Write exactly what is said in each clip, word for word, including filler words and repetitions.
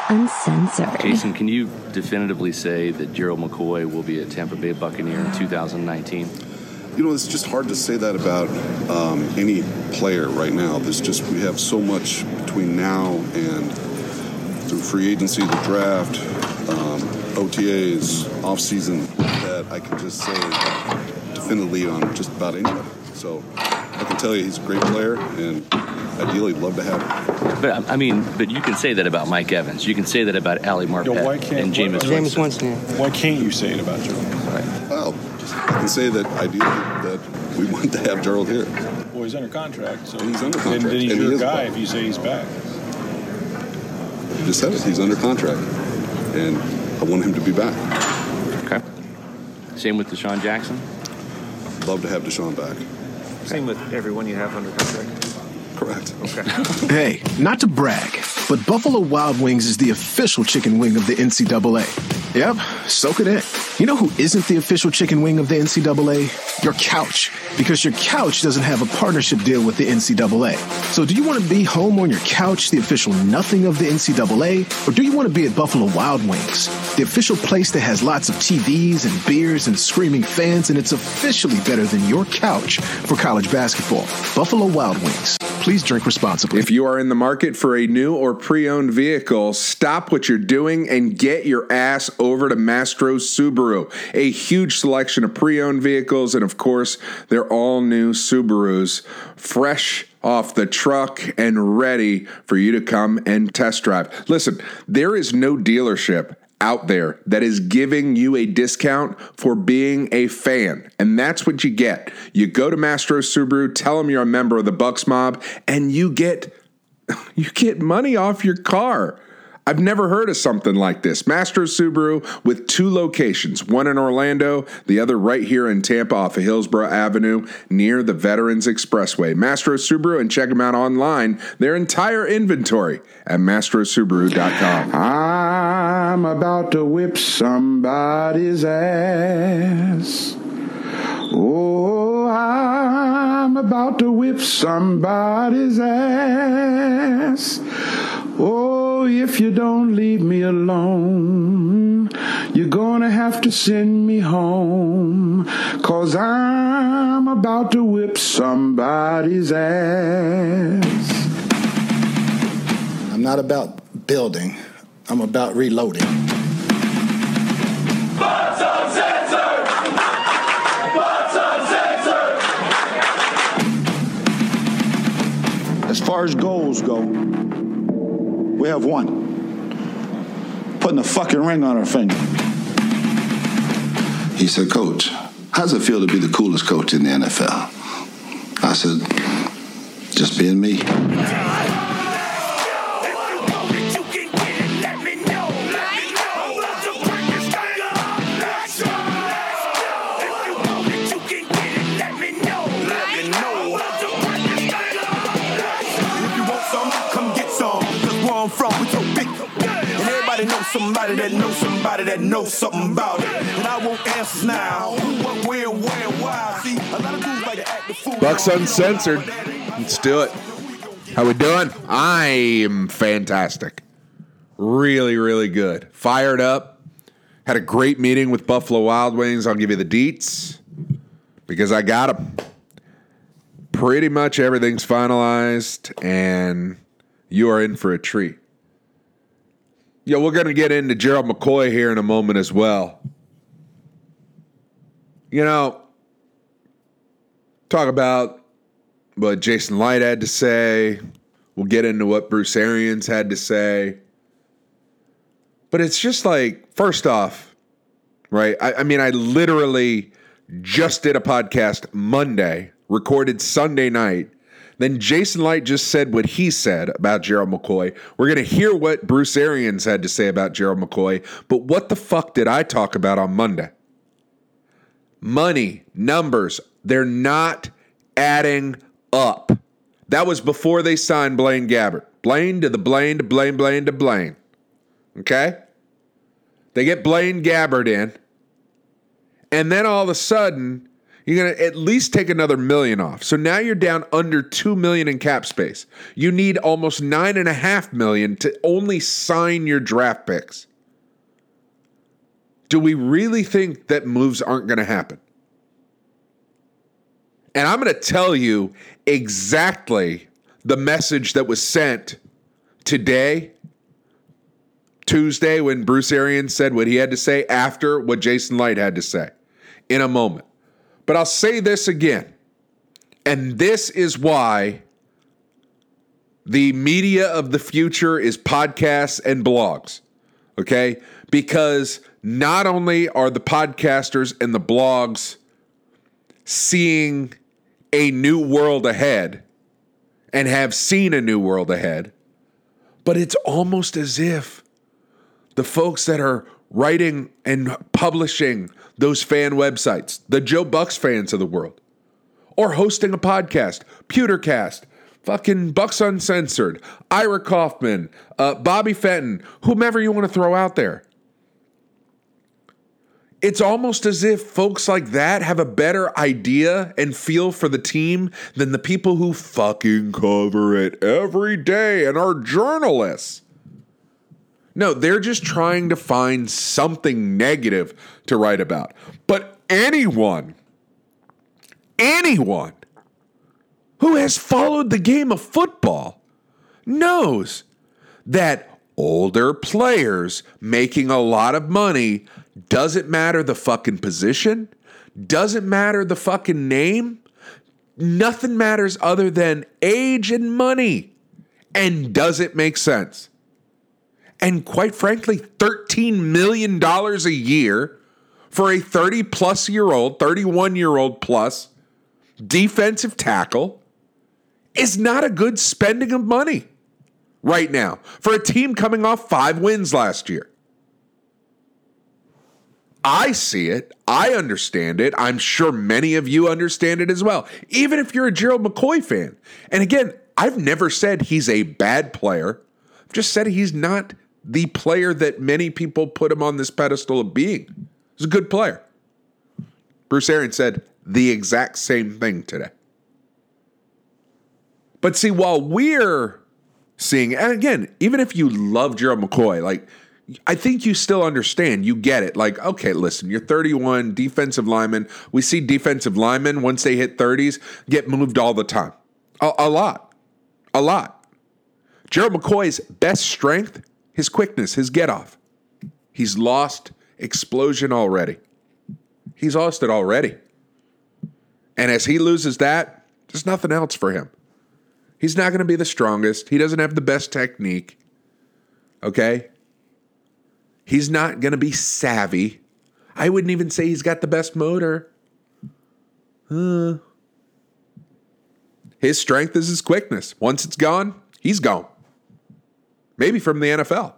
Uncensored. Jason, can you definitively say that Gerald McCoy will be a Tampa Bay Buccaneer in two thousand nineteen? You know, it's just hard to say that about um, any player right now. There's just, we have so much between now and through free agency, the draft, um, O T As, offseason, that I can just say definitively on just about anybody. So I can tell you he's a great player, and ideally love to have him. But I mean, but you can say that about Mike Evans. You can say that about Ali Marpet Yo, why can't, and Jameis Jameis Winston. Winston. Why can't you say it about Joe? Right. Well, I can say that ideally that we want to have Gerald here. Well, he's under contract, so And he's under contract, Then, then he's and he your is guy back. if you say he's back. You just said it. He's under contract, and I want him to be back. Okay. Same with Deshaun Jackson. Love to have Deshaun back. Same with everyone you have under contract. Correct. Okay. Hey, not to brag, but Buffalo Wild Wings is the official chicken wing of the N C double A. Yep, soak it in. You know who isn't the official chicken wing of the N C double A? Your couch. Because your couch doesn't have a partnership deal with the N C double A. So do you want to be home on your couch, the official nothing of the N C double A? Or do you want to be at Buffalo Wild Wings, the official place that has lots of T Vs and beers and screaming fans, and it's officially better than your couch for college basketball? Buffalo Wild Wings. Please drink responsibly. If you are in the market for a new or pre-owned vehicle, stop what you're doing and get your ass over to Mastro Subaru. A huge selection of pre-owned vehicles, and of course, they're all new Subarus, fresh off the truck and ready for you to come and test drive. Listen, there is no dealership out there that is giving you a discount for being a fan. And that's what you get. You go to Mastro Subaru, tell them you're a member of the Bucks Mob, and you get you get money off your car. I've never heard of something like this. Mastro Subaru with two locations, one in Orlando, the other right here in Tampa off of Hillsborough Avenue near the Veterans Expressway. Mastro Subaru, and check them out online, their entire inventory at mastro subaru dot com. I'm about to whip somebody's ass. Oh, I'm about to whip somebody's ass. Oh, if you don't leave me alone, you're gonna have to send me home, 'cause I'm about to whip somebody's ass. I'm not about building. I'm about reloading. Bucks Uncensored! Bucks Uncensored! As far as goals go, we have one. Putting a fucking ring on our finger. He said, Coach, how does it feel to be the coolest coach in the N F L? I said, just being me. Somebody that knows somebody that knows something about it. And I won't answer now. Who, what, where, where, why. See, a lot of dudes like to act the fool. Bucks Uncensored. Let's do it. How we doing? I am fantastic. Really, really good. Fired up. Had a great meeting with Buffalo Wild Wings. I'll give you the deets because I got them. Pretty much everything's finalized, and you are in for a treat. Yeah, we're going to get into Gerald McCoy here in a moment as well. You know, talk about what Jason Light had to say. We'll get into what Bruce Arians had to say. But it's just like, first off, right? I, I mean, I literally just did a podcast Monday, recorded Sunday night. Then Jason Light just said what he said about Gerald McCoy. We're going to hear what Bruce Arians had to say about Gerald McCoy. But what the fuck did I talk about on Monday? Money, numbers, they're not adding up. That was before they signed Blaine Gabbert. Blaine to the Blaine to Blaine, Blaine to Blaine. Okay? They get Blaine Gabbert in. And then all of a sudden, You're going to at least take another million off. So now you're down under two million in cap space. You need almost nine and a half million to only sign your draft picks. Do we really think that moves aren't going to happen? And I'm going to tell you exactly the message that was sent today, Tuesday, when Bruce Arians said what he had to say after what Jason Light had to say in a moment. But I'll say this again, and this is why the media of the future is podcasts and blogs, okay? Because not only are the podcasters and the blogs seeing a new world ahead and have seen a new world ahead, but it's almost as if the folks that are writing and publishing those fan websites, the Joe Bucks fans of the world, or hosting a podcast, Pewtercast, fucking Bucks Uncensored, Ira Kaufman, uh, Bobby Fenton, whomever you want to throw out there. It's almost as if folks like that have a better idea and feel for the team than the people who fucking cover it every day and are journalists. No, they're just trying to find something negative to write about. But anyone, anyone who has followed the game of football knows that older players making a lot of money doesn't matter the fucking position, doesn't matter the fucking name. Nothing matters other than age and money. And does it make sense? And quite frankly, thirteen million dollars a year for a thirty-plus-year-old, thirty-one-year-old plus defensive tackle is not a good spending of money right now for a team coming off five wins last year. I see it. I understand it. I'm sure many of you understand it as well, even if you're a Gerald McCoy fan. And again, I've never said he's a bad player. I've just said he's not the player that many people put him on this pedestal of being. He's a good player. Bruce Arians said the exact same thing today. But see, while we're seeing, and again, even if you love Gerald McCoy, like, I think you still understand. You get it. Like, okay, listen, you're thirty-one, defensive lineman. We see defensive linemen, once they hit thirties, get moved all the time. A, a lot. A lot. Gerald McCoy's best strength, his quickness, his get-off. He's lost explosion already. He's lost it already. And as he loses that, there's nothing else for him. He's not going to be the strongest. He doesn't have the best technique. Okay? He's not going to be savvy. I wouldn't even say he's got the best motor. Uh, his strength is his quickness. Once it's gone, he's gone. Maybe from the N F L.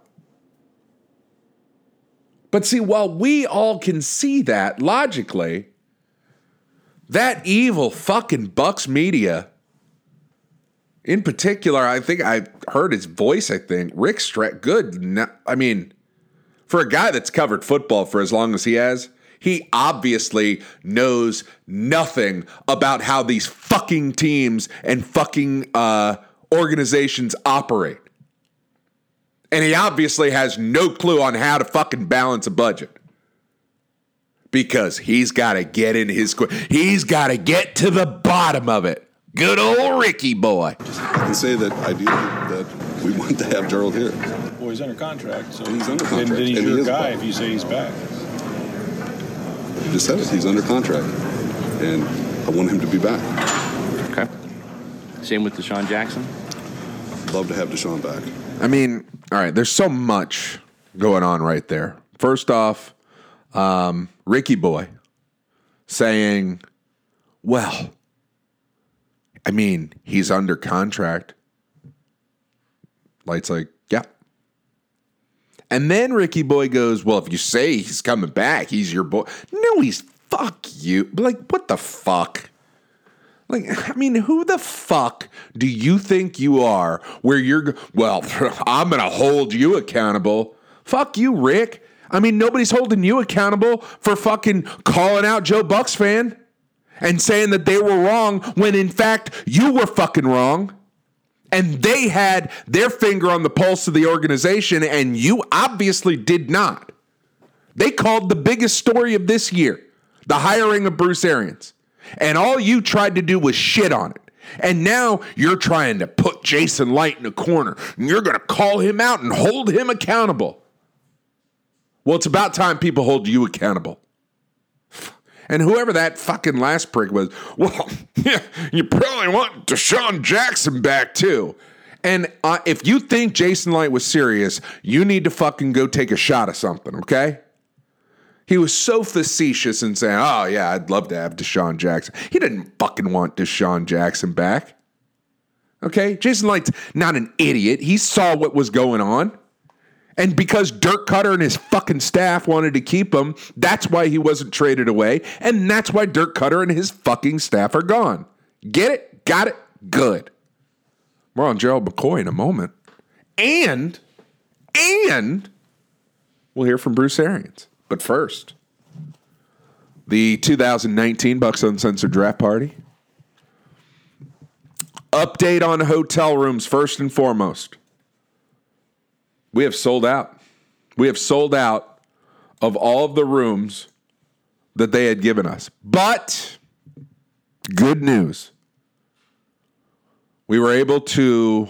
But see, while we all can see that logically, that evil fucking Bucks media, in particular, I think I heard his voice, I think, Rick Stra- good. I mean, for a guy that's covered football for as long as he has, he obviously knows nothing about how these fucking teams and fucking uh, organizations operate. And he obviously has no clue on how to fucking balance a budget. Because he's got to get in his... He's got to get to the bottom of it. Good old Ricky boy. I can say that ideally that we want to have Gerald here. Well, he's under contract, so he's under contract. Then, then he's and your he guy back. if you say he's back. You just said it. He's under contract. And I want him to be back. Okay. Same with Deshaun Jackson? Love to have Deshaun back. I mean, all right, there's so much going on right there. First off, um, Ricky Boy saying, well, I mean, he's under contract. Light's like, yeah. And then Ricky Boy goes, well, if you say he's coming back, he's your boy. No, he's fuck you. Like, what the fuck? Like, I mean, who the fuck do you think you are where you're, well, I'm going to hold you accountable. Fuck you, Rick. I mean, nobody's holding you accountable for fucking calling out Joe Bucks fan and saying that they were wrong when in fact you were fucking wrong. And they had their finger on the pulse of the organization, and you obviously did not. They called the biggest story of this year the hiring of Bruce Arians. And all you tried to do was shit on it. And now you're trying to put Jason Licht in a corner, and you're going to call him out and hold him accountable. Well, it's about time people hold you accountable. And whoever that fucking last prick was, well, yeah, you probably want Deshaun Jackson back too. And uh, if you think Jason Licht was serious, you need to fucking go take a shot of something, okay? He was so facetious in saying, oh, yeah, I'd love to have Deshaun Jackson. He didn't fucking want Deshaun Jackson back. Okay? Jason Licht's not an idiot. He saw what was going on. And because Dirk Cutter and his fucking staff wanted to keep him, that's why he wasn't traded away. And that's why Dirk Cutter and his fucking staff are gone. Get it? Got it? Good. More on Gerald McCoy in a moment. And, and we'll hear from Bruce Arians. But first, the two thousand nineteen Bucks Uncensored Draft Party. Update on hotel rooms first and foremost. We have sold out. We have sold out of all of the rooms that they had given us. But good news. We were able to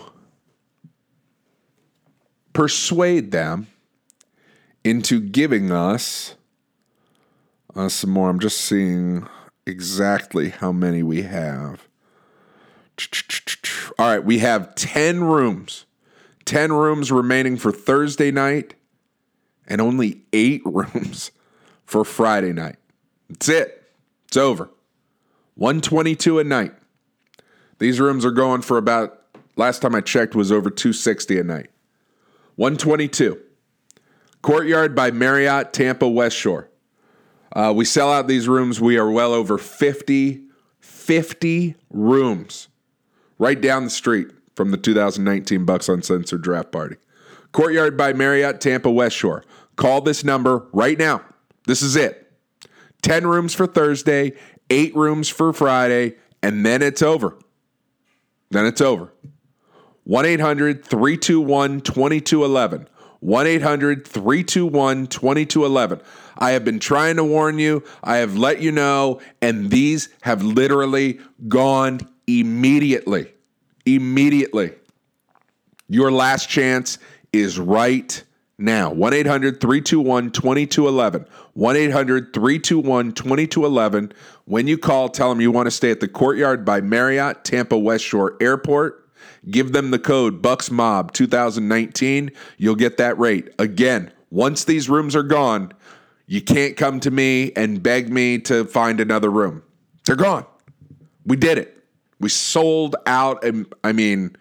persuade them into giving us uh, some more. I'm just seeing exactly how many we have. All right, we have ten rooms. ten rooms remaining for Thursday night and only eight rooms for Friday night. That's it. It's over. one twenty-two a night. These rooms are going for about, last time I checked, was over two sixty a night. one twenty-two. Courtyard by Marriott, Tampa West Shore. Uh, we sell out these rooms. We are well over fifty, fifty rooms right down the street from the two thousand nineteen Bucks Uncensored Draft Party. Courtyard by Marriott, Tampa West Shore. Call this number right now. This is it. ten rooms for Thursday, eight rooms for Friday, and then it's over. Then it's over. one eight hundred three two one two two one one. one eight hundred three two one two two one one. I have been trying to warn you. I have let you know, and these have literally gone immediately. Immediately. Your last chance is right now. one eight hundred three two one two two one one. one eight hundred three two one two two one one. When you call, tell them you want to stay at the Courtyard by Marriott, Tampa West Shore Airport. Give them the code BucksMob twenty nineteen. You'll get that rate. Again, once these rooms are gone, you can't come to me and beg me to find another room. They're gone. We did it. We sold out, and I mean,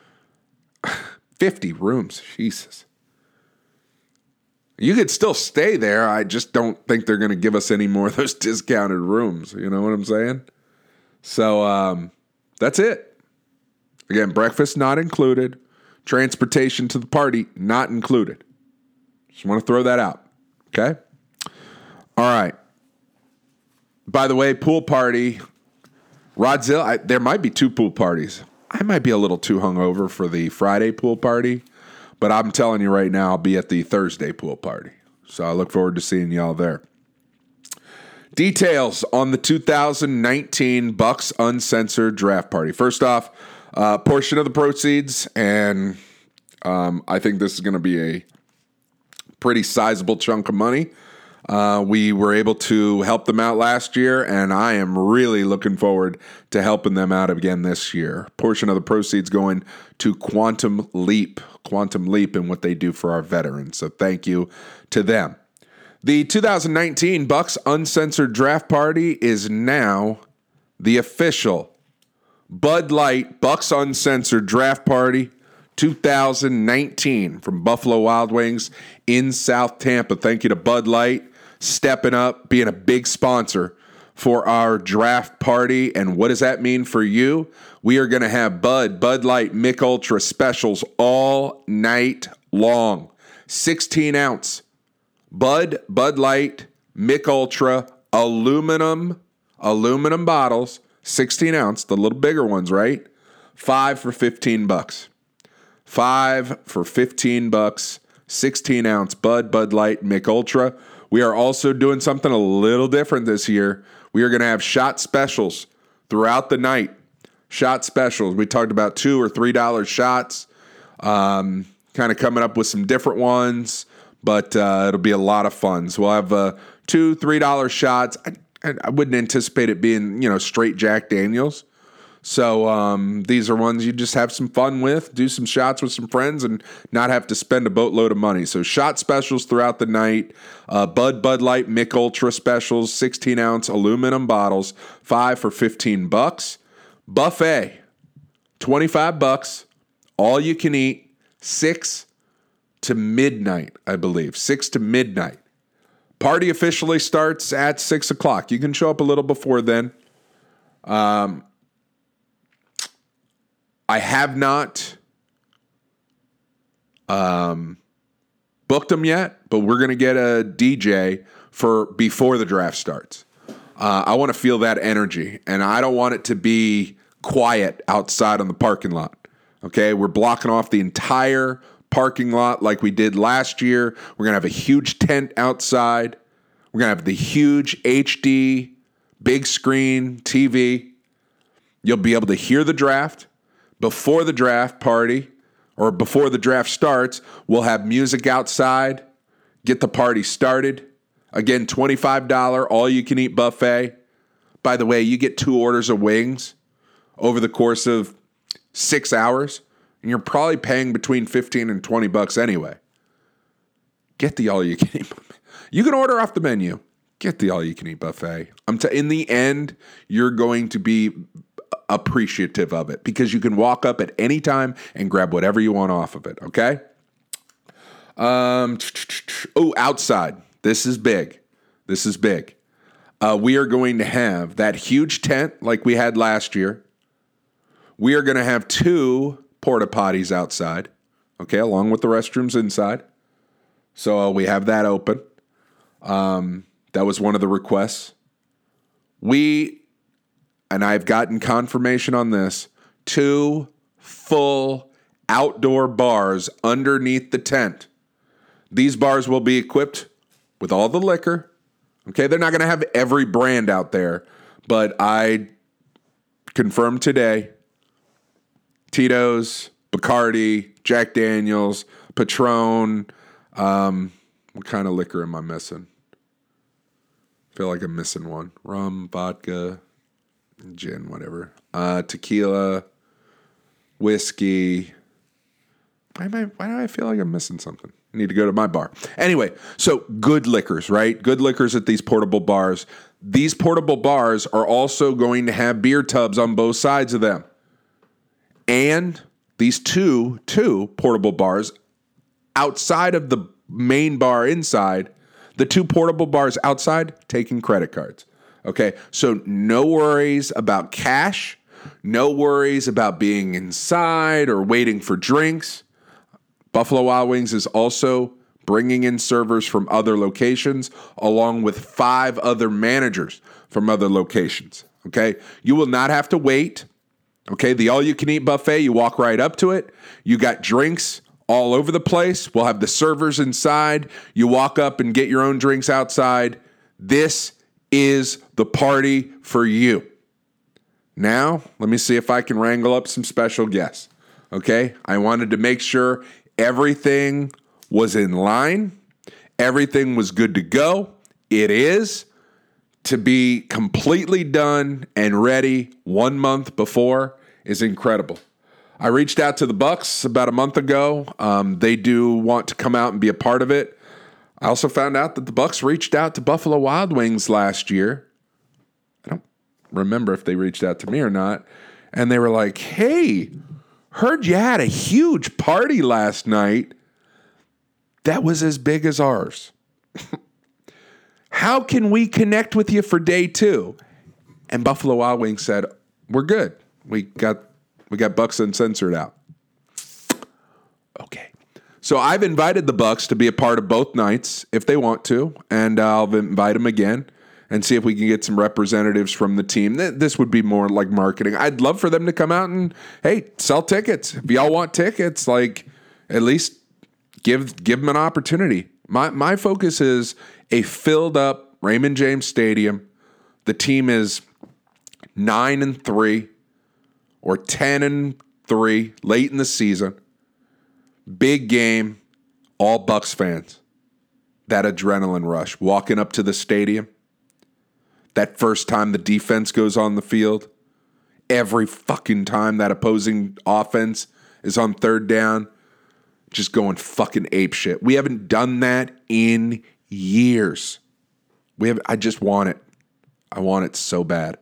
fifty rooms. Jesus. You could still stay there. I just don't think they're going to give us any more of those discounted rooms. You know what I'm saying? So um, that's it. Again, breakfast not included. Transportation to the party not included. Just want to throw that out. Okay? All right. By the way, pool party. Rodzilla, I, there might be two pool parties. I might be a little too hungover for the Friday pool party, but I'm telling you right now, I'll be at the Thursday pool party. So I look forward to seeing y'all there. Details on the two thousand nineteen Bucks Uncensored Draft Party. First off, a uh, portion of the proceeds, and um, I think this is going to be a pretty sizable chunk of money. Uh, we were able to help them out last year, and I am really looking forward to helping them out again this year. Portion of the proceeds going to Quantum Leap, Quantum Leap and what they do for our veterans. So thank you to them. The two thousand nineteen Bucks Uncensored Draft Party is now the official Bud Light Bucks Uncensored Draft Party two thousand nineteen from Buffalo Wild Wings in South Tampa. Thank you to Bud Light stepping up, being a big sponsor for our draft party. And what does that mean for you? We are going to have Bud, Bud Light, Mick Ultra specials all night long. sixteen ounce Bud, Bud Light, Mick Ultra, aluminum, aluminum bottles, sixteen ounce, the little bigger ones, right? Five for fifteen bucks. Five for fifteen bucks. sixteen ounce Bud, Bud Light, Mick Ultra. We are also doing something a little different this year. We are going to have shot specials throughout the night. Shot specials. We talked about two or three dollar shots. Um, kind of coming up with some different ones, but uh, it'll be a lot of fun. So we'll have uh, two, three dollar shots. I, I wouldn't anticipate it being, you know, straight Jack Daniels. So um, these are ones you just have some fun with, do some shots with some friends, and not have to spend a boatload of money. So shot specials throughout the night, uh, Bud, Bud Light, Mick Ultra specials, sixteen ounce aluminum bottles, five for fifteen bucks. Buffet, twenty-five bucks, all you can eat, six to midnight, I believe, six to midnight. Party officially starts at six o'clock. You can show up a little before then. Um, I have not um, booked them yet, but we're going to get a D J for before the draft starts. Uh, I want to feel that energy, and I don't want it to be quiet outside on the parking lot. Okay, we're blocking off the entire parking lot like we did last year. We're going to have a huge tent outside. We're going to have the huge H D, big screen T V. You'll be able to hear the draft. Before the draft party, or before the draft starts, we'll have music outside, get the party started. Again, twenty-five dollars all-you-can-eat buffet. By the way, you get two orders of wings over the course of six hours, and you're probably paying between fifteen and twenty bucks anyway. Get the all-you-can-eat buffet. You can order off the menu. Get the all-you-can-eat buffet. I'm t- in the end, you're going to be appreciative of it because you can walk up at any time and grab whatever you want off of it, okay? Um, oh, outside. This is big. This is big. Uh, we are going to have that huge tent like we had last year. We are going to have two porta potties outside, okay, along with the restrooms inside. So uh, we have that open. Um, that was one of the requests. We... And I've gotten confirmation on this, two full outdoor bars underneath the tent. These bars will be equipped with all the liquor. Okay, they're not going to have every brand out there, but I confirmed today, Tito's, Bacardi, Jack Daniels, Patron. Um, what kind of liquor am I missing? I feel like I'm missing one. Rum, vodka, gin, whatever. Uh, tequila, whiskey. Why, am I, why do I feel like I'm missing something? I need to go to my bar. Anyway, so good liquors, right? Good liquors at these portable bars. These portable bars are also going to have beer tubs on both sides of them. And these two, two portable bars outside of the main bar inside, the two portable bars outside taking credit cards. Okay, so no worries about cash, no worries about being inside or waiting for drinks. Buffalo Wild Wings is also bringing in servers from other locations, along with five other managers from other locations. Okay, you will not have to wait. Okay, the all-you-can-eat buffet, you walk right up to it. You got drinks all over the place. We'll have the servers inside. You walk up and get your own drinks outside. This is the party for you. Now, let me see if I can wrangle up some special guests. Okay? I wanted to make sure everything was in line. Everything was good to go. It is. To be completely done and ready one month before is incredible. I reached out to the Bucks about a month ago. Um, they do want to come out and be a part of it. I also found out that the Bucks reached out to Buffalo Wild Wings last year. I don't remember if they reached out to me or not. And they were like, hey, heard you had a huge party last night that was as big as ours. How can we connect with you for day two? And Buffalo Wild Wings said, we're good. We got we got Bucks Uncensored out. Okay. So I've invited the Bucks to be a part of both nights if they want to, and I'll invite them again. and see if we can get some representatives from the team. This would be more like marketing. I'd love for them to come out and, hey, sell tickets. If y'all want tickets, like at least give give them an opportunity. My my focus is a filled up Raymond James Stadium. The team is nine and three or ten and three late in the season. Big game, all Bucks fans. That adrenaline rush, walking up to the stadium. That first time the defense goes on the field. Every fucking time that opposing offense is on third down. Just going fucking apeshit. We haven't done that in years. We have. I just want it. I want it so bad.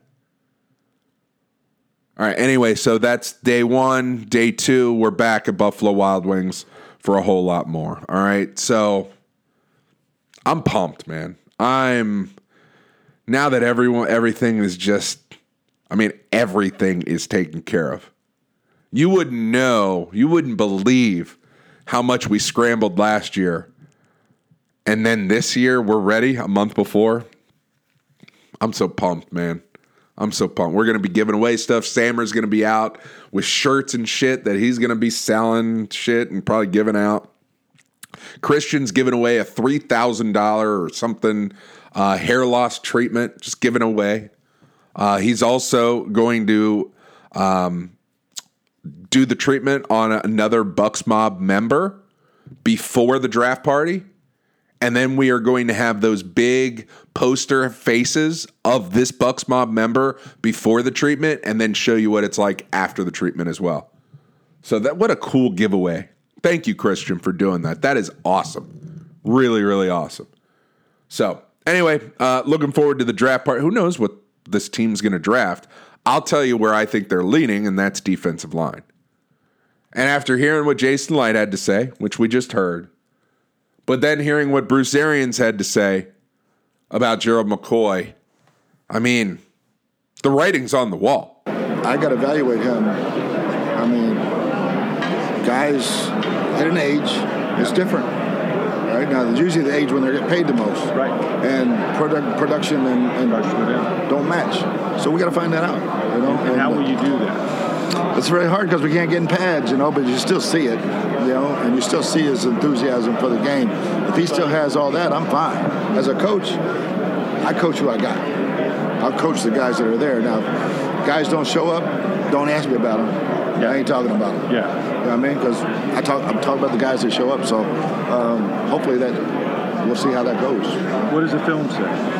All right, anyway, so that's day one. Day two, we're back at Buffalo Wild Wings for a whole lot more. All right, so I'm pumped, man. I'm, now that everyone, everything is just, I mean, everything is taken care of. You wouldn't know, you wouldn't believe how much we scrambled last year. And then this year, we're ready a month before. I'm so pumped, man. I'm so pumped. We're going to be giving away stuff. Sammer's going to be out with shirts and shit that he's going to be selling shit and probably giving out. Christian's giving away a three thousand dollars or something uh, hair loss treatment, just giving away. Uh, he's also going to um, do the treatment on another Bucks Mob member before the draft party. And then we are going to have those big poster faces of this Bucks Mob member before the treatment and then show you what it's like after the treatment as well. So that what a cool giveaway. Thank you, Christian, for doing that. That is awesome. Really, really awesome. So anyway, uh, looking forward to the draft part. Who knows what this team's going to draft? I'll tell you where I think they're leaning, and that's defensive line. And after hearing what Jason Light had to say, which we just heard, but then hearing what Bruce Arians had to say about Gerald McCoy, I mean, the writing's on the wall. I got to evaluate him. I mean, guys at an age, it's different. Right now, it's usually the age when they're getting paid the most. Right. And produ- production and, and don't match. So we got to find that out. You know. And, and how will you do that? It's very hard because we can't get in pads, you know, but you still see it, you know, and you still see his enthusiasm for the game. If he still has all that, I'm fine. As a coach, I coach who I got. I'll coach the guys that are there. Now, guys don't show up, don't ask me about them. Yeah. I ain't talking about them. Yeah. You know what I mean? Because I talk, I'm talking about the guys that show up, so um, hopefully that we'll see how that goes. What does the film say?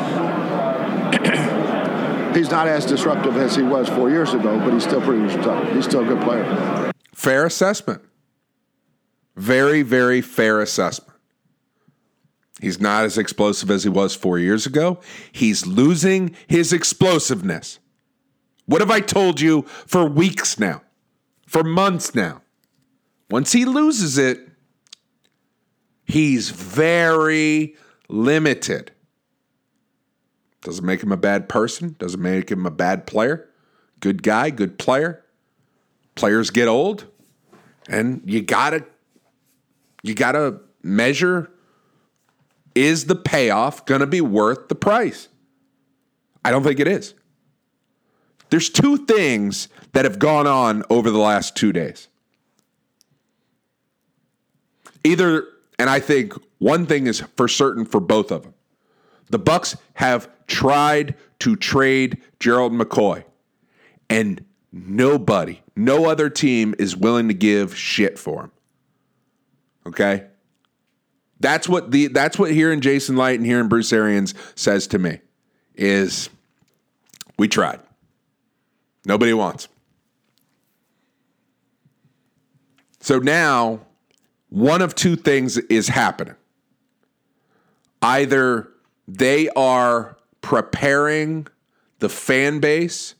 He's not as disruptive as he was four years ago, but he's still pretty tough. He's still a good player. Fair assessment. Very, very fair assessment. He's not as explosive as he was four years ago. He's losing his explosiveness. What have I told you for weeks now? For months now? Once he loses it, he's very limited. Doesn't make him a bad person. Doesn't make him a bad player. Good guy, good player. Players get old, and you gotta, you gotta measure, is the payoff gonna be worth the price? I don't think it is. There's two things that have gone on over the last two days. Either, and I think one thing is for certain for both of them. The Bucks have tried to trade Gerald McCoy, and nobody, no other team is willing to give shit for him. Okay? That's what the that's what hearing Jason Light and hearing Bruce Arians says to me is we tried. Nobody wants him. So now one of two things is happening. Either they are preparing the fan base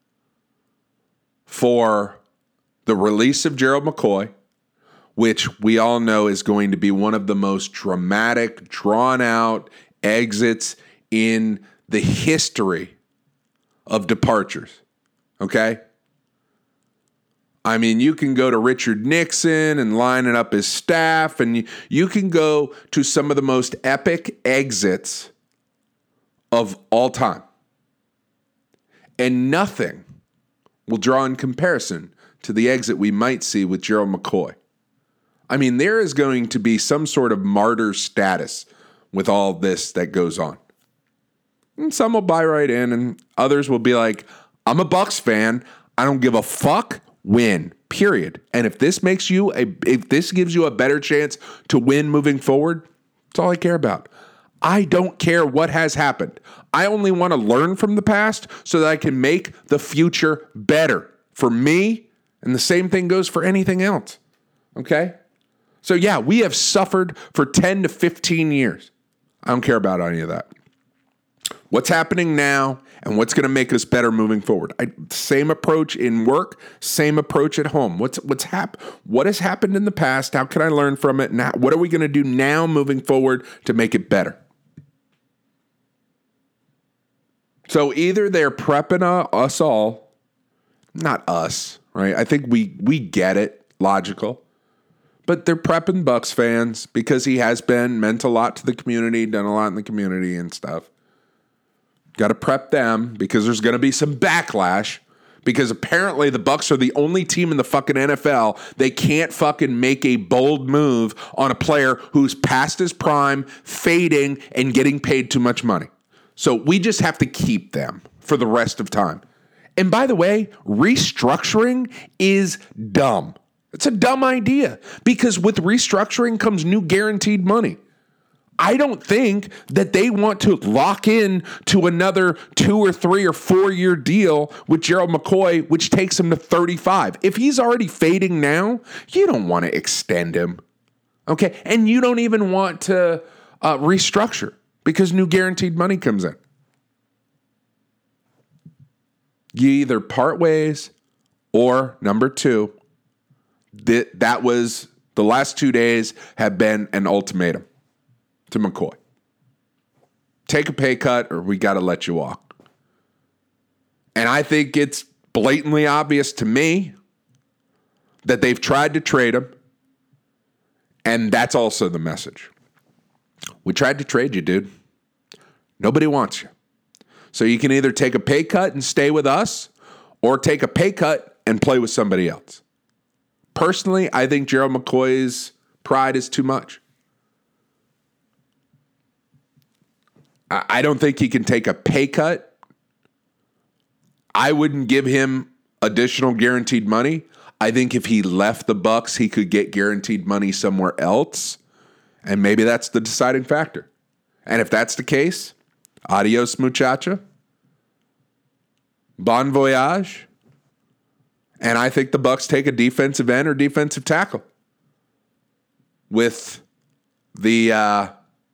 for the release of Gerald McCoy, which we all know is going to be one of the most dramatic, drawn-out exits in the history of departures. Okay? I mean, you can go to Richard Nixon and lining up his staff, and you, you can go to some of the most epic exits of all time. And nothing will draw in comparison to the exit we might see with Gerald McCoy. I mean, there is going to be some sort of martyr status with all this that goes on. And some will buy right in, and others will be like, I'm a Bucs fan. I don't give a fuck. Win, period. And if this makes you a, if this gives you a better chance to win moving forward, that's all I care about. I don't care what has happened. I only want to learn from the past so that I can make the future better for me. And the same thing goes for anything else. Okay? So yeah, we have suffered for ten to fifteen years. I don't care about any of that. What's happening now and what's going to make us better moving forward? I, same approach in work, same approach at home. What's what's hap- What has happened in the past? How can I learn from it? Now, what are we going to do now moving forward to make it better? So either they're prepping uh, us all, not us, right? I think we we get it, logical. But they're prepping Bucs fans because he has been, meant a lot to the community, done a lot in the community and stuff. Got to prep them because there's going to be some backlash because apparently the Bucs are the only team in the fucking N F L. They can't fucking make a bold move on a player who's past his prime, fading, and getting paid too much money. So we just have to keep them for the rest of time. And by the way, restructuring is dumb. It's a dumb idea because with restructuring comes new guaranteed money. I don't think that they want to lock in to another two or three or four year deal with Gerald McCoy, which takes him to thirty-five. If he's already fading now, you don't want to extend him. Okay. And you don't even want to uh, restructure because new guaranteed money comes in. You either part ways or number two, that, that was the last two days have been an ultimatum to McCoy. Take a pay cut or we got to let you walk. And I think it's blatantly obvious to me that they've tried to trade him. And that's also the message. We tried to trade you, dude. Nobody wants you. So you can either take a pay cut and stay with us or take a pay cut and play with somebody else. Personally, I think Gerald McCoy's pride is too much. I don't think he can take a pay cut. I wouldn't give him additional guaranteed money. I think if he left the Bucs, he could get guaranteed money somewhere else. And maybe that's the deciding factor. And if that's the case, adios, muchacha. Bon voyage. And I think the Bucs take a defensive end or defensive tackle with the uh,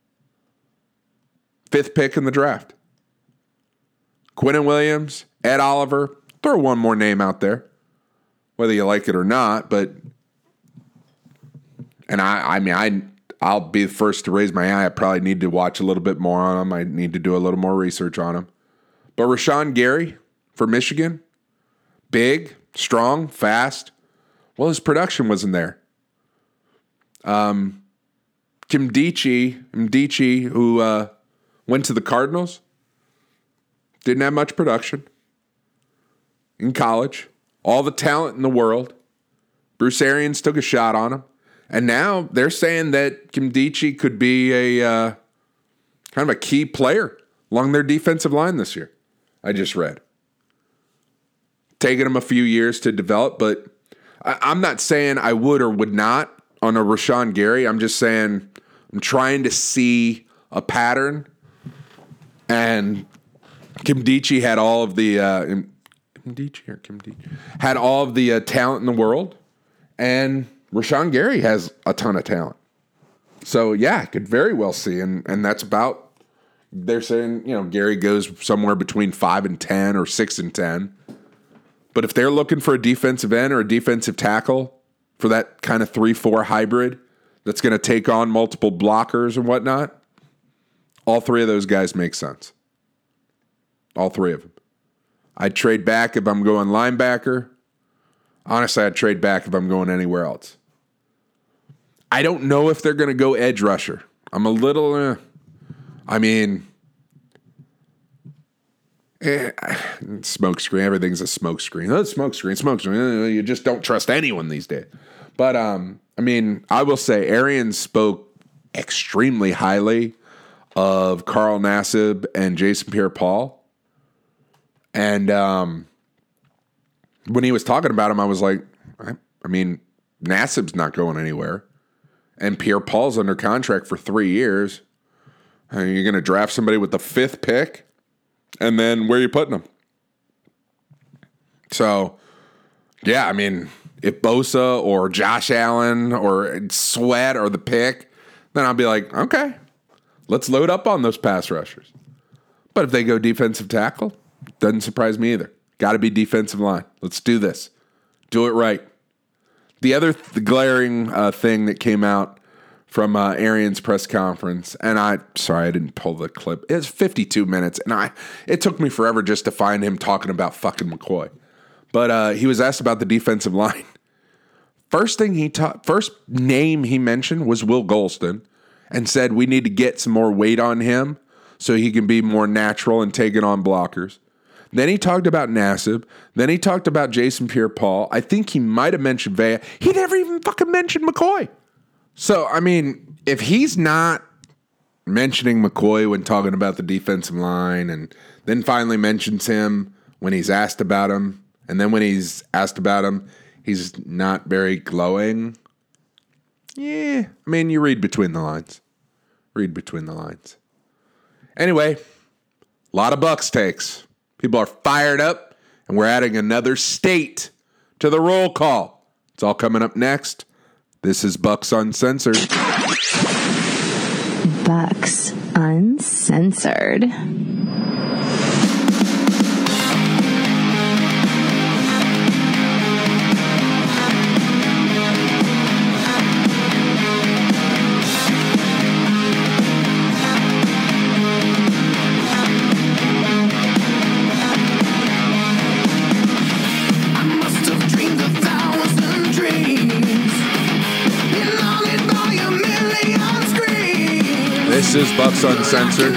fifth pick in the draft. Quinnen Williams, Ed Oliver. Throw one more name out there, whether you like it or not. But and I, I mean, I, I'll be the first to raise my eye. I probably need to watch a little bit more on him. I need to do a little more research on him. But Rashawn Gary for Michigan, big. Strong, fast. Well, his production wasn't there. Um, Kimdichie, Mdichie, who uh, went to the Cardinals, didn't have much production in college. All the talent in the world. Bruce Arians took a shot on him. And now they're saying that Kimdichie could be a uh, kind of a key player along their defensive line this year. I just read. Taking him a few years to develop, but I, I'm not saying I would or would not on a Rashawn Gary. I'm just saying I'm trying to see a pattern. And Kimdichie had all of the uh, Kimdichie or Kimdichie had all of the uh, talent in the world, and Rashawn Gary has a ton of talent. So yeah, I could very well see, and and that's about. They're saying you know Gary goes somewhere between five and ten or six and ten. But if they're looking for a defensive end or a defensive tackle for that kind of three four hybrid that's going to take on multiple blockers and whatnot, all three of those guys make sense. All three of them. I'd trade back if I'm going linebacker. Honestly, I'd trade back if I'm going anywhere else. I don't know if they're going to go edge rusher. I'm a little, eh. I mean, Eh, smoke screen. Everything's a smoke screen. Oh, smoke screen, smoke screen. You just don't trust anyone these days. But, um, I mean, I will say Arians spoke extremely highly of Carl Nassib and Jason Pierre-Paul. And um, when he was talking about him, I was like, I, I mean, Nassib's not going anywhere. And Pierre-Paul's under contract for three years. And you're going to draft somebody with the fifth pick? And then where are you putting them? So, yeah, I mean, if Bosa or Josh Allen or Sweat are the pick, then I'll be like, okay, let's load up on those pass rushers. But if they go defensive tackle, doesn't surprise me either. Got to be defensive line. Let's do this. Do it right. The other th- glaring uh, thing that came out from uh, Arians' press conference, and I, sorry, I didn't pull the clip. It was fifty-two minutes, and I, it took me forever just to find him talking about fucking McCoy. But uh, he was asked about the defensive line. First thing he ta- first name he mentioned was Will Golston, and said we need to get some more weight on him so he can be more natural and taking on blockers. Then he talked about Nassib. Then he talked about Jason Pierre-Paul. I think he might have mentioned Vea. He never even fucking mentioned McCoy. So, I mean, if he's not mentioning McCoy when talking about the defensive line and then finally mentions him when he's asked about him, and then when he's asked about him, he's not very glowing. Yeah, I mean, you read between the lines. Read between the lines. Anyway, a lot of Bucks takes. People are fired up, and we're adding another state to the roll call. It's all coming up next. This is Bucks Uncensored. Bucks Uncensored. This is Bucks Uncensored.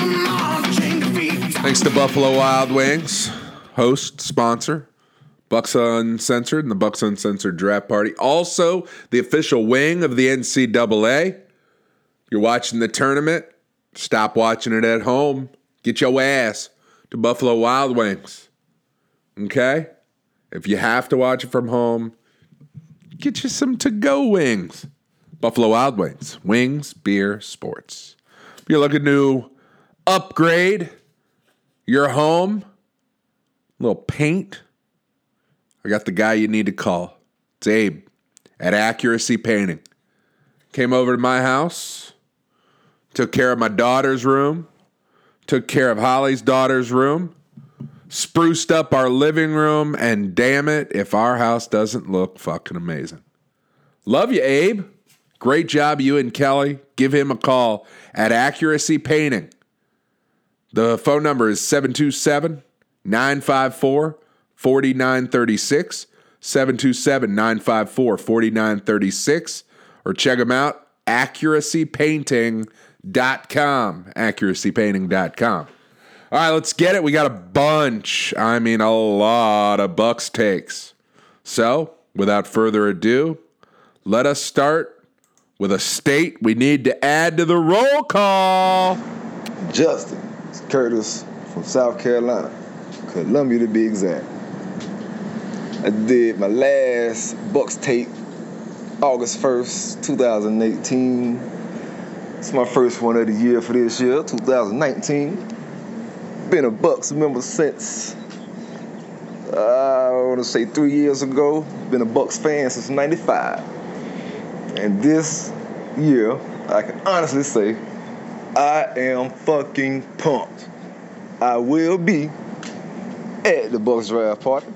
Thanks to Buffalo Wild Wings, host, sponsor, Bucks Uncensored and the Bucks Uncensored Draft Party. Also, the official wing of the N C double A. You're watching the tournament, stop watching it at home. Get your ass to Buffalo Wild Wings. Okay? If you have to watch it from home, get you some to-go wings. Buffalo Wild Wings. Wings, beer, sports. If you're looking to upgrade your home, a little paint, I got the guy you need to call. It's Abe at Accuracy Painting. Came over to my house, took care of my daughter's room, took care of Holly's daughter's room, spruced up our living room, and damn it, if our house doesn't look fucking amazing. Love you, Abe. Great job, you and Kelly. Give him a call at Accuracy Painting. The phone number is seven two seven, nine five four, four nine three six, seven two seven, nine five four, four nine three six, or check them out, accuracy painting dot com, accuracy painting dot com. All right, let's get it. We got a bunch, I mean a lot of Bucks takes. So, without further ado, let us start with a state we need to add to the roll call. Justin Curtis from South Carolina, Columbia to be exact. I did my last Bucks tape August first, twenty eighteen. It's my first one of the year for this year, twenty nineteen. Been a Bucks member since, uh, I want to say three years ago. Been a Bucks fan since ninety-five. And this year, I can honestly say, I am fucking pumped. I will be at the Bucks draft party.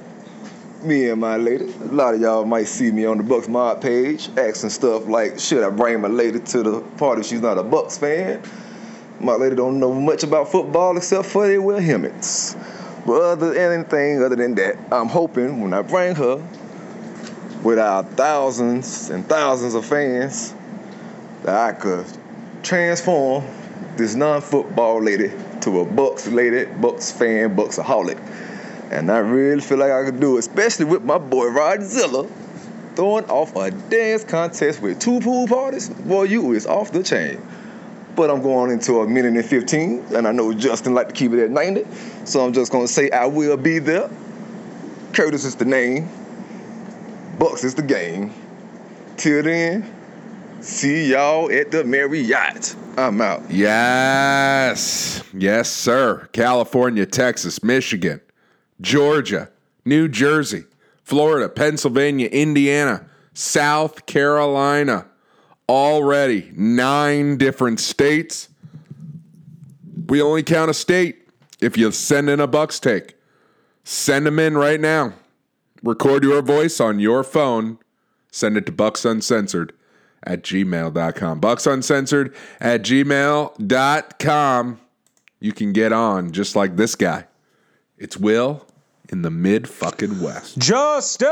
Me and my lady. A lot of y'all might see me on the Bucks mod page asking stuff like, should I bring my lady to the party if she's not a Bucks fan? My lady don't know much about football except for they wear helmets. But other than anything other than that, I'm hoping when I bring her with our thousands and thousands of fans that I could transform this non-football lady to a Bucks lady, Bucks fan, Bucksaholic. And I really feel like I could do it, especially with my boy Rodzilla throwing off a dance contest with two pool parties. Boy, you is off the chain. But I'm going into a minute and fifteen, and I know Justin like to keep it at ninety, so I'm just going to say I will be there. Curtis is the name. Bucks is the game. Till then, see y'all at the Marriott. I'm out. Yes. Yes, sir. California, Texas, Michigan, Georgia, New Jersey, Florida, Pennsylvania, Indiana, South Carolina. Already nine different states. We only count a state if you send in a Bucks take. Send them in right now. Record your voice on your phone. Send it to bucksuncensored at gmail dot com. bucksuncensored at gmail dot com. You can get on just like this guy. It's Will in the mid-fucking West. Justin!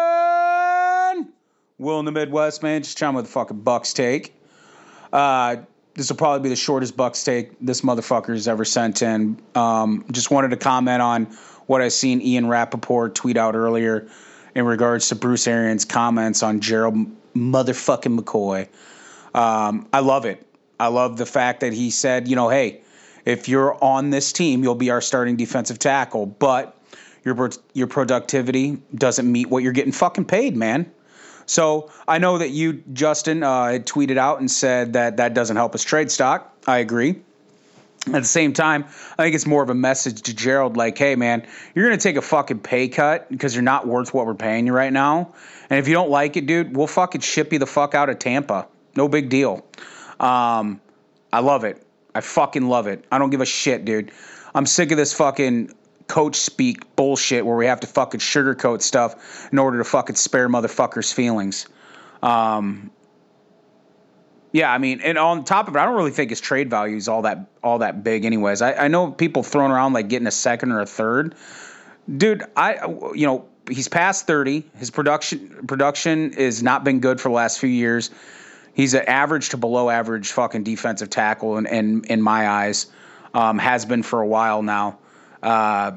Will in the Midwest, man. Just chime with the fucking Bucks take. Uh, this will probably be the shortest Bucks take this motherfucker's ever sent in. Um, just wanted to comment on what I seen Ian Rappaport tweet out earlier in regards to Bruce Arians' comments on Gerald motherfucking McCoy. Um, I love it. I love the fact that he said, you know, hey, if you're on this team, you'll be our starting defensive tackle, but your your productivity doesn't meet what you're getting fucking paid, man. So I know that you, Justin, uh, had tweeted out and said that that doesn't help us trade stock. I agree. At the same time, I think it's more of a message to Gerald like, hey, man, you're going to take a fucking pay cut because you're not worth what we're paying you right now. And if you don't like it, dude, we'll fucking ship you the fuck out of Tampa. No big deal. Um, I love it. I fucking love it. I don't give a shit, dude. I'm sick of this fucking coach speak bullshit where we have to fucking sugarcoat stuff in order to fucking spare motherfuckers' feelings. Um, yeah, I mean, and on top of it, I don't really think his trade value is all that all that big anyways. I, I know people throwing around like getting a second or a third. Dude, I you know, he's past thirty. His production production has not been good for the last few years. He's an average to below average fucking defensive tackle in, in, in my eyes. Um, has been for a while now. Uh,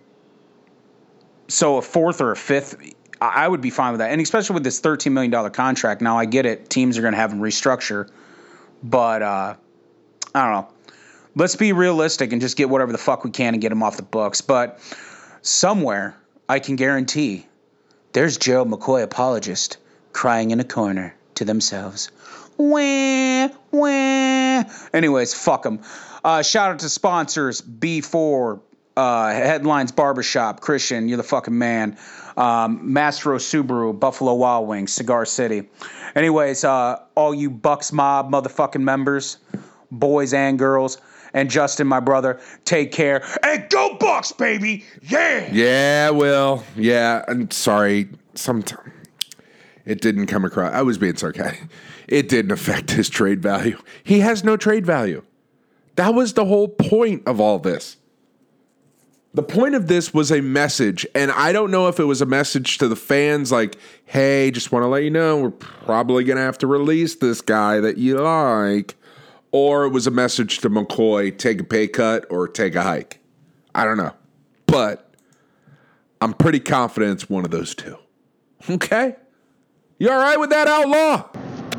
so a fourth or a fifth, I would be fine with that. And especially with this thirteen million dollars contract. Now, I get it. Teams are going to have him restructure. But, uh, I don't know. Let's be realistic and just get whatever the fuck we can and get him off the books. But somewhere, I can guarantee, there's Gerald McCoy apologist crying in a corner to themselves. Wah, wah. Anyways, fuck them. Uh, shout out to sponsors, B four, uh, Headlines Barbershop, Christian, you're the fucking man. Um, Mastro Subaru, Buffalo Wild Wings, Cigar City. Anyways, uh, all you Bucks Mob motherfucking members, boys and girls, and Justin, my brother, take care. And go Bucks, baby! Yeah! Yeah, Will. Yeah, I'm sorry. Sometimes it didn't come across. I was being sarcastic. It didn't affect his trade value. He has no trade value. That was the whole point of all this. The point of this was a message, and I don't know if it was a message to the fans like, hey, just want to let you know we're probably going to have to release this guy that you like, or it was a message to McCoy, take a pay cut or take a hike. I don't know. But I'm pretty confident it's one of those two. Okay? You all right with that, Outlaw?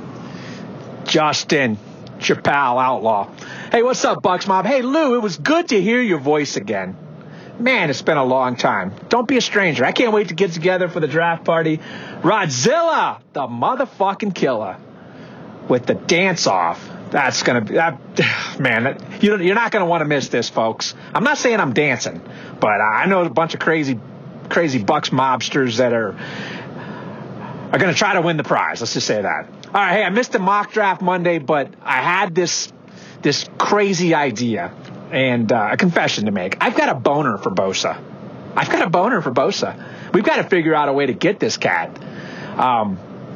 Justin, it's your pal, Outlaw. Hey, what's up, Bucks Mob? Hey, Lou, it was good to hear your voice again. Man, it's been a long time. Don't be a stranger. I can't wait to get together for the draft party. Rodzilla, the motherfucking killer, with the dance-off. That's going to be, that, man, that, you, you're not going to want to miss this, folks. I'm not saying I'm dancing, but I know a bunch of crazy, crazy Bucks mobsters that are, are going to try to win the prize. Let's just say that. All right, hey, I missed the mock draft Monday, but I had this this crazy idea and uh, a confession to make. I've got a boner for Bosa. I've got a boner for Bosa. We've got to figure out a way to get this cat. Um,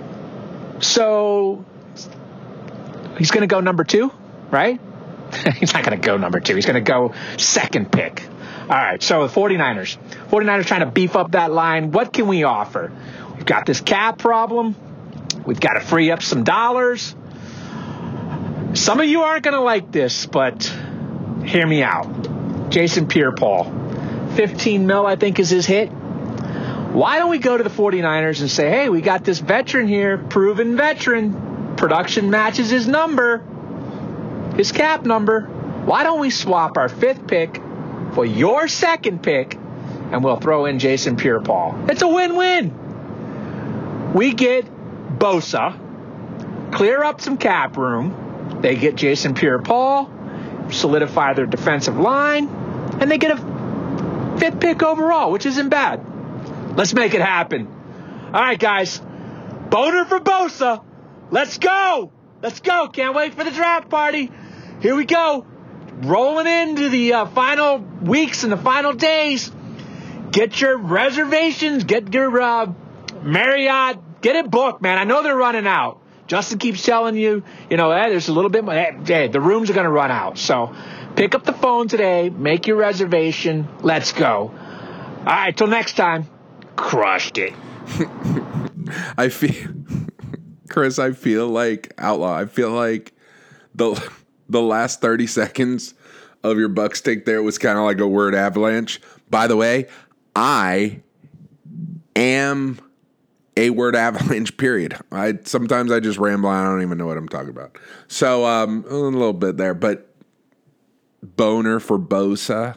so he's going to go number two, right? He's not going to go number two. He's going to go second pick. All right, so the 49ers. 49ers trying to beef up that line. What can we offer? We've got this cap problem. We've got to free up some dollars. Some of you aren't going to like this, but hear me out. Jason Pierre-Paul, fifteen mil, I think, is his hit. Why don't we go to the 49ers and say, hey, we got this veteran here, proven veteran. Production matches his number, his cap number. Why don't we swap our fifth pick for your second pick, and we'll throw in Jason Pierre-Paul? It's a win-win. We get Bosa, clear up some cap room. They get Jason Pierre-Paul, solidify their defensive line, and they get a fifth pick overall, which isn't bad. Let's make it happen. All right, guys. Boner for Bosa. Let's go. Let's go. Can't wait for the draft party. Here we go. Rolling into the uh, final weeks and the final days. Get your reservations. Get your uh, Marriott. Get it booked, man. I know they're running out. Justin keeps telling you, you know, hey, there's a little bit more. Hey, hey, the rooms are going to run out. So pick up the phone today. Make your reservation. Let's go. All right, till next time. Crushed it. I feel, Chris, I feel like Outlaw. I feel like the the last thirty seconds of your Bucks take there was kind of like a word avalanche. By the way, I am a word avalanche, period. I sometimes I just ramble. I don't even know what I'm talking about. So um, a little bit there, but boner for Bosa.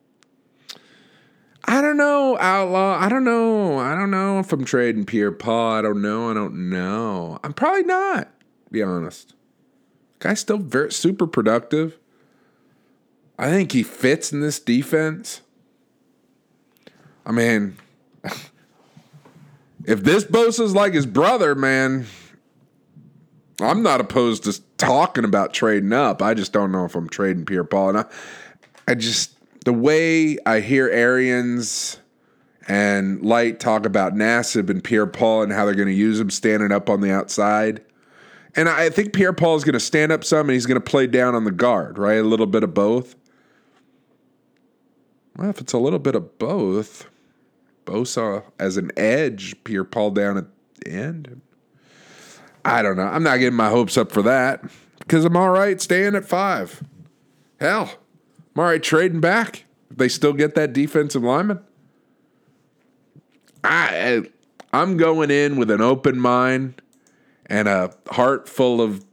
I don't know, Outlaw. I don't know. I don't know if I'm trading Pierre-Paul. I don't know. I don't know. I'm probably not, to be honest. Guy's still very super productive. I think he fits in this defense. I mean, if this Bosa's like his brother, man, I'm not opposed to talking about trading up. I just don't know if I'm trading Pierre-Paul. And I, I just... The way I hear Arians and Light talk about Nassib and Pierre-Paul and how they're going to use him standing up on the outside. And I think Pierre-Paul is going to stand up some and he's going to play down on the guard, right? A little bit of both. Well, if it's a little bit of both, Bosa as an edge, Pierre-Paul down at the end. I don't know. I'm not getting my hopes up for that because I'm all right staying at five. Hell. I'm all right trading back. If they still get that defensive lineman. I, I'm going in with an open mind and a heart full of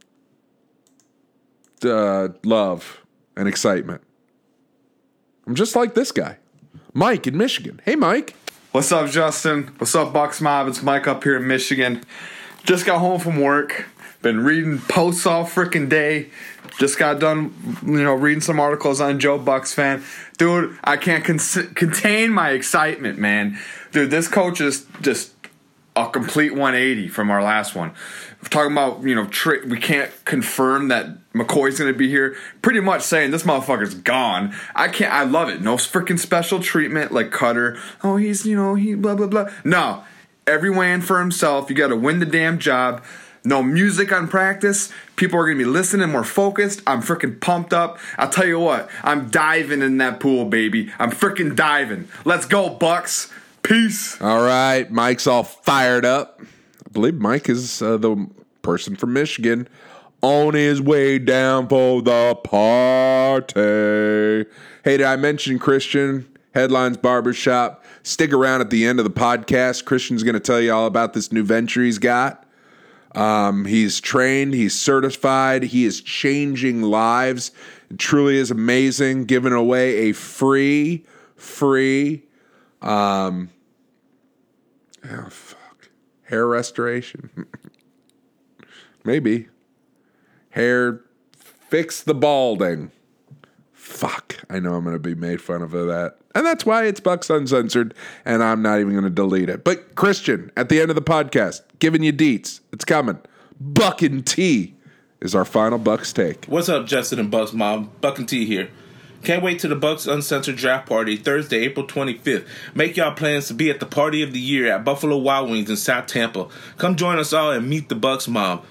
uh, love and excitement. I'm just like this guy, Mike in Michigan. Hey, Mike. What's up, Justin? What's up, Bucks Mob? It's Mike up here in Michigan. Just got home from work. Been reading posts all freaking day. Just got done, you know, reading some articles on Joe Bucks fan. Dude, I can't con- contain my excitement, man. Dude, this coach is just a complete one eighty from our last one. We're talking about, you know, tri- we can't confirm that McCoy's going to be here. Pretty much saying this motherfucker's gone. I can't, I love it. No freaking special treatment like Cutter. Oh, he's, you know, he blah, blah, blah. No, every man for himself. You got to win the damn job. No music on practice. People are going to be listening more focused. I'm freaking pumped up. I'll tell you what. I'm diving in that pool, baby. I'm freaking diving. Let's go, Bucks. Peace. All right. Mike's all fired up. I believe Mike is uh, the person from Michigan on his way down for the party. Hey, did I mention Christian? Headlines Barbershop. Stick around at the end of the podcast. Christian's going to tell you all about this new venture he's got. Um, he's trained, he's certified, he is changing lives. It truly is amazing, giving away a free, free, um, oh, fuck, hair restoration. Maybe. Hair, fix the balding. Fuck, I know I'm going to be made fun of for that. And that's why it's Bucks Uncensored, and I'm not even going to delete it. But Christian, at the end of the podcast, giving you deets. It's coming. Buck and T is our final Bucks take. What's up, Justin and Bucks Mom? Buck and T here. Can't wait to the Bucks Uncensored Draft Party Thursday, April twenty-fifth. Make y'all plans to be at the party of the year at Buffalo Wild Wings in South Tampa. Come join us all and meet the Bucks Mom.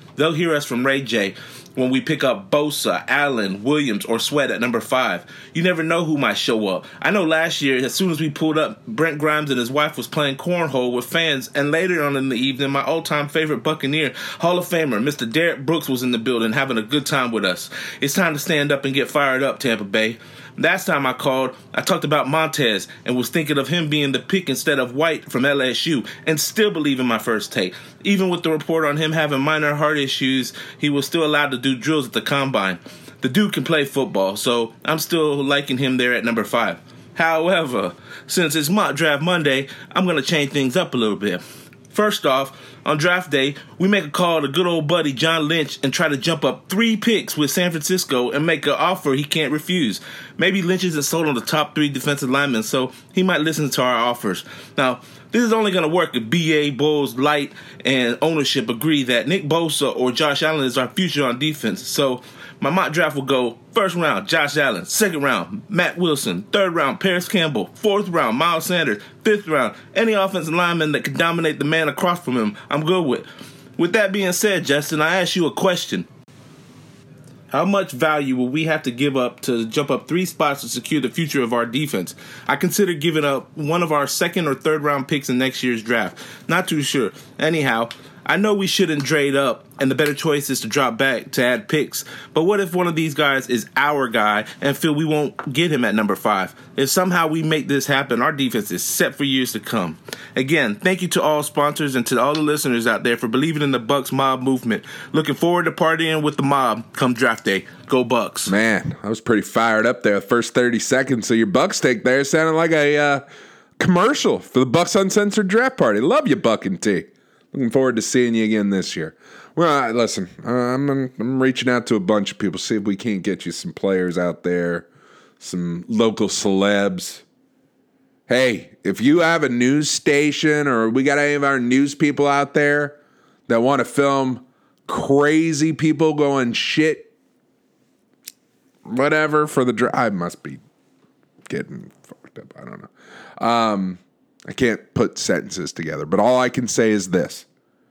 They'll hear us from Ray J when we pick up Bosa, Allen, Williams, or Sweat at number five. You never know who might show up. I know last year, as soon as we pulled up, Brent Grimes and his wife was playing cornhole with fans, and later on in the evening, my all-time favorite Buccaneer, Hall of Famer, Mister Derek Brooks, was in the building having a good time with us. It's time to stand up and get fired up, Tampa Bay. Last time I called, I talked about Montez and was thinking of him being the pick instead of White from L S U, and still believe in my first take. Even with the report on him having minor heart issues, he was still allowed to do drills at the combine. The dude can play football, so I'm still liking him there at number five. However, since it's Mock Draft Monday, I'm going to change things up a little bit. First off, on draft day, we make a call to good old buddy John Lynch and try to jump up three picks with San Francisco and make an offer he can't refuse. Maybe Lynch isn't sold on the top three defensive linemen, so he might listen to our offers. Now, this is only going to work if B A, Bulls, Light, and ownership agree that Nick Bosa or Josh Allen is our future on defense. So my mock draft will go first round, Josh Allen. Second round, Matt Wilson. Third round, Paris Campbell. Fourth round, Miles Sanders. Fifth round, any offensive lineman that can dominate the man across from him, I'm good with. With that being said, Justin, I ask you a question. How much value will we have to give up to jump up three spots to secure the future of our defense? I consider giving up one of our second or third round picks in next year's draft. Not too sure. Anyhow, I know we shouldn't trade up, and the better choice is to drop back to add picks. But what if one of these guys is our guy and feel we won't get him at number five? If somehow we make this happen, our defense is set for years to come. Again, thank you to all sponsors and to all the listeners out there for believing in the Bucks mob movement. Looking forward to partying with the mob come draft day. Go Bucks. Man, I was pretty fired up there the first thirty seconds. So your Bucks take there sounded like a uh, commercial for the Bucks Uncensored Draft Party. Love you, Buck and T. Looking forward to seeing you again this year. Well, listen, uh, I'm, I'm reaching out to a bunch of people, see if we can't get you some players out there, some local celebs. Hey, if you have a news station or we got any of our news people out there that want to film crazy people going shit, whatever, for the draft, I must be getting fucked up. I don't know. Um... I can't put sentences together, but all I can say is this.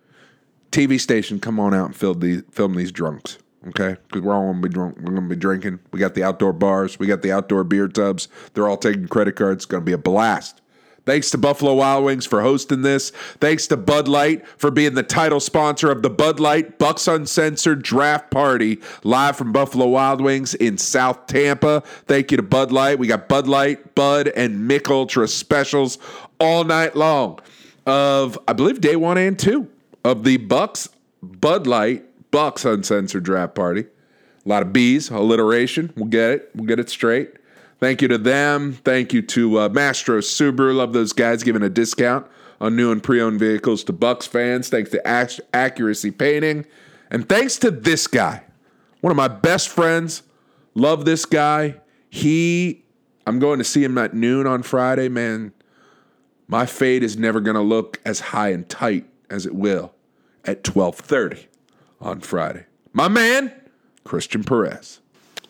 T V station, come on out and film these, film these drunks, okay? Because we're all going to be drunk. We're going to be drinking. We got the outdoor bars. We got the outdoor beer tubs. They're all taking credit cards. It's going to be a blast. Thanks to Buffalo Wild Wings for hosting this. Thanks to Bud Light for being the title sponsor of the Bud Light Bucks Uncensored Draft Party live from Buffalo Wild Wings in South Tampa. Thank you to Bud Light. We got Bud Light, Bud, and Mick Ultra specials all night long of, I believe, day one and two of the Bucks Bud Light Bucks Uncensored Draft Party. A lot of B's, alliteration. We'll get it. We'll get it straight. Thank you to them. Thank you to uh, Mastro Subaru. Love those guys giving a discount on new and pre-owned vehicles to Bucks fans. Thanks to Ac- Accuracy Painting. And thanks to this guy, one of my best friends. Love this guy. He, I'm going to see him at noon on Friday. Man, my fade is never going to look as high and tight as it will at twelve thirty on Friday. My man, Christian Perez.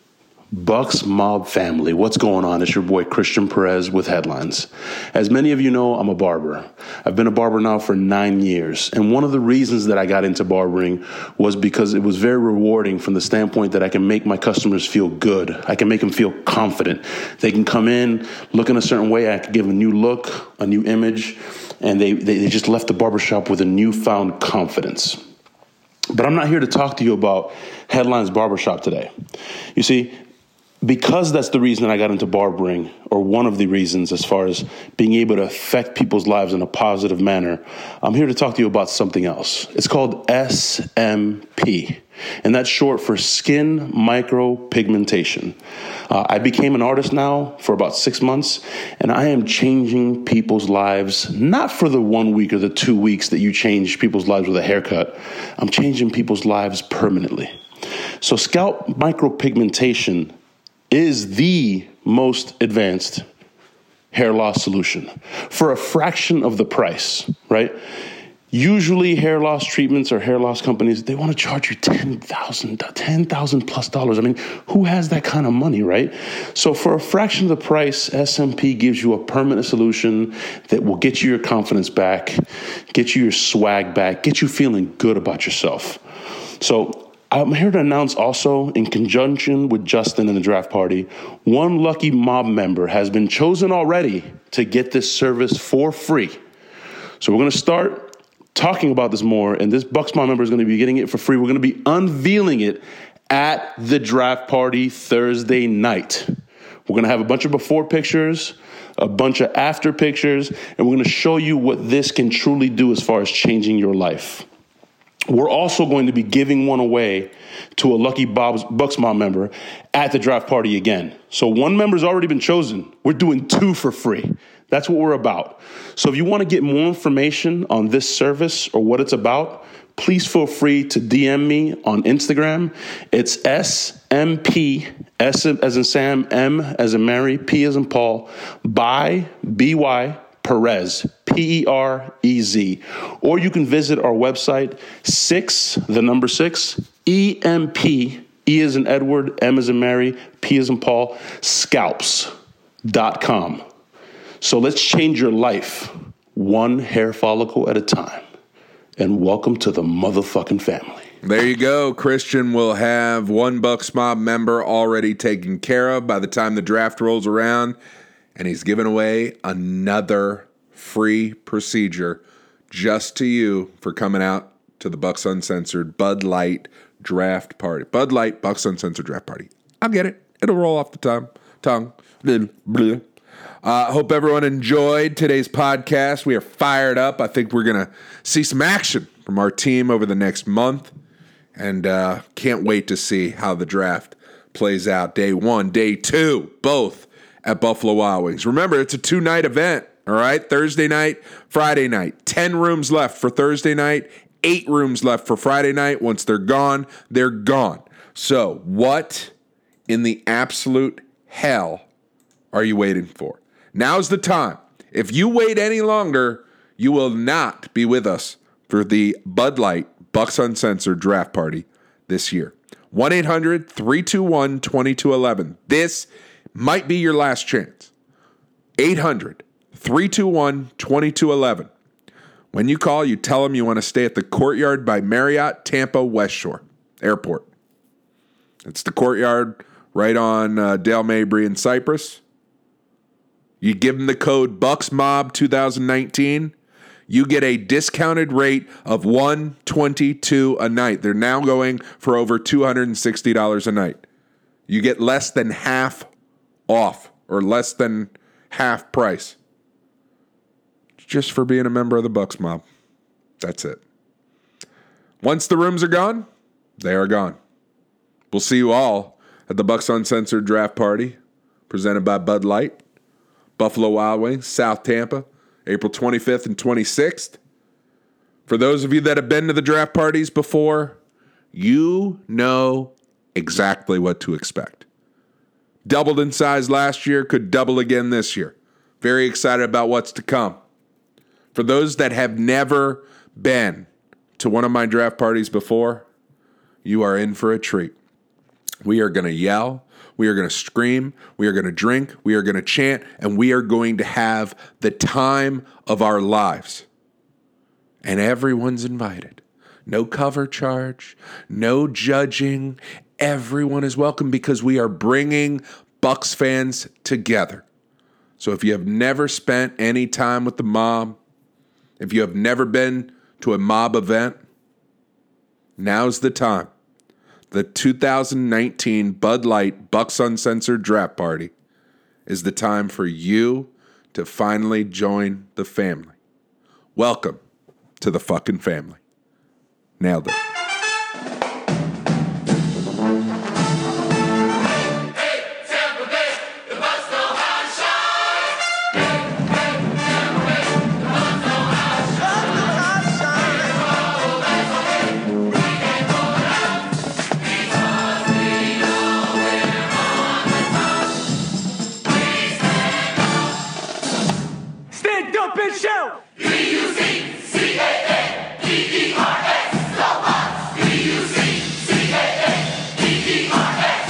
Bucks Mob family, what's going on? It's your boy Christian Perez with Headlines. As many of you know, I'm a barber. I've been a barber now for nine years. And one of the reasons that I got into barbering was because it was very rewarding from the standpoint that I can make my customers feel good. I can make them feel confident. They can come in, look in a certain way. I can give them a new look, a new image, and they, they, they just left the barbershop with a newfound confidence. But I'm not here to talk to you about Headlines Barbershop today. You see, because that's the reason I got into barbering, or one of the reasons as far as being able to affect people's lives in a positive manner, I'm here to talk to you about something else. It's called S M P, and that's short for skin micropigmentation. Uh, I became an artist now for about six months, and I am changing people's lives, not for the one week or the two weeks that you change people's lives with a haircut. I'm changing people's lives permanently. So scalp micropigmentation is the most advanced hair loss solution for a fraction of the price, right? Usually hair loss treatments or hair loss companies, they want to charge you ten thousand dollars, ten thousand dollars plus dollars. I mean, who has that kind of money, right? So for a fraction of the price, S M P gives you a permanent solution that will get you your confidence back, get you your swag back, get you feeling good about yourself. So I'm here to announce also, in conjunction with Justin and the draft party, one lucky mob member has been chosen already to get this service for free. So we're going to start talking about this more, and this Bucks Mob member is going to be getting it for free. We're going to be unveiling it at the draft party Thursday night. We're going to have a bunch of before pictures, a bunch of after pictures, and we're going to show you what this can truly do as far as changing your life. We're also going to be giving one away to a lucky Bob's Bucks Mob member at the draft party again. So one member's already been chosen. We're doing two for free. That's what we're about. So if you want to get more information on this service or what it's about, please feel free to D M me on Instagram. It's S M P, S as in Sam, M as in Mary, P as in Paul, by B Y Perez, P E R E Z. Or you can visit our website, six, the number six, E M P, E as in Edward, M as in Mary, P as in Paul, scalps dot com. So let's change your life one hair follicle at a time. And welcome to the motherfucking family. There you go. Christian will have one Bucks Mob member already taken care of by the time the draft rolls around. And he's giving away another free procedure just to you for coming out to the Bucks Uncensored Bud Light draft party. Bud Light Bucks Uncensored draft party. I'll get it. It'll roll off the tongue. Tongue. Blah, blah. I uh, hope everyone enjoyed today's podcast. We are fired up. I think we're going to see some action from our team over the next month. And uh, can't wait to see how the draft plays out. Day one, day two, both at Buffalo Wild Wings. Remember, it's a two-night event, all right? Thursday night, Friday night. Ten rooms left for Thursday night, eight rooms left for Friday night. Once they're gone, they're gone. So what in the absolute hell are you waiting for? Now's the time. If you wait any longer, you will not be with us for the Bud Light Bucks Uncensored draft party this year. one eight hundred three two one two two one one. This might be your last chance. eight hundred three two one two two one one. When you call, you tell them you want to stay at the Courtyard by Marriott Tampa West Shore Airport. It's the Courtyard right on uh, Dale Mabry and Cypress. You give them the code BucksMob twenty nineteen. You get a discounted rate of one hundred twenty-two dollars a night. They're now going for over two hundred sixty dollars a night. You get less than half off or less than half price just for being a member of the Bucks Mob. That's it. Once the rooms are gone, they are gone. We'll see you all at the Bucks Uncensored draft party presented by Bud Light. Buffalo Wild Wings, South Tampa, April twenty-fifth and twenty-sixth. For those of you that have been to the draft parties before, you know exactly what to expect. Doubled in size last year, could double again this year. Very excited about what's to come. For those that have never been to one of my draft parties before, you are in for a treat. We are going to yell. We are going to scream, we are going to drink, we are going to chant, and we are going to have the time of our lives. And everyone's invited. No cover charge, no judging. Everyone is welcome because we are bringing Bucks fans together. So if you have never spent any time with the mob, if you have never been to a mob event, now's the time. The two thousand nineteen Bud Light Bucks Uncensored draft party is the time for you to finally join the family. Welcome to the fucking family. Nailed it.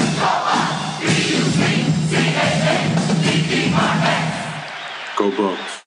Go Bucks.